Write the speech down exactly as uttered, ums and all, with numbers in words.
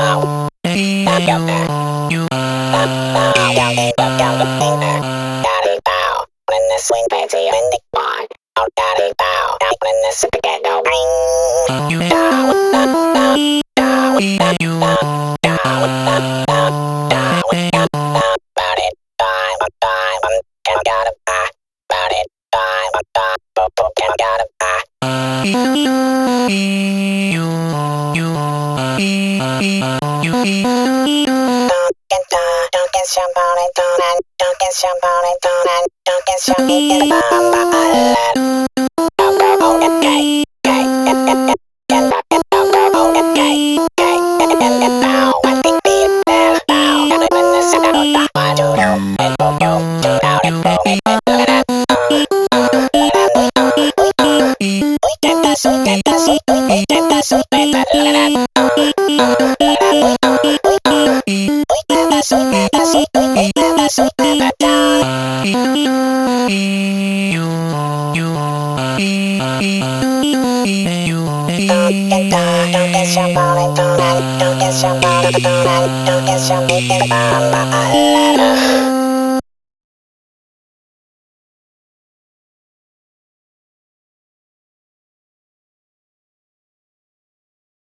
Swing fancy in the bar. Oh, daddy bow. When the spaghetti ring. You down, down, down, down, down, down, down, about it, time, time, and I gotta buy. About it, time, time, but and I gotta buy. You, you, you, you, don't get down, don't get champagne, don't don't get champagne, don't don't get champagne, don't don't get gay, gay, get get get get get don't get gay, gay, get get get down, I think be there down, and when the sun goes down, I do know, and go go, do now, and go, and do that. We get that, we get that, we get that, we get that. Don't get down, don't get champagne, don't don't get champagne, don't get champagne, don't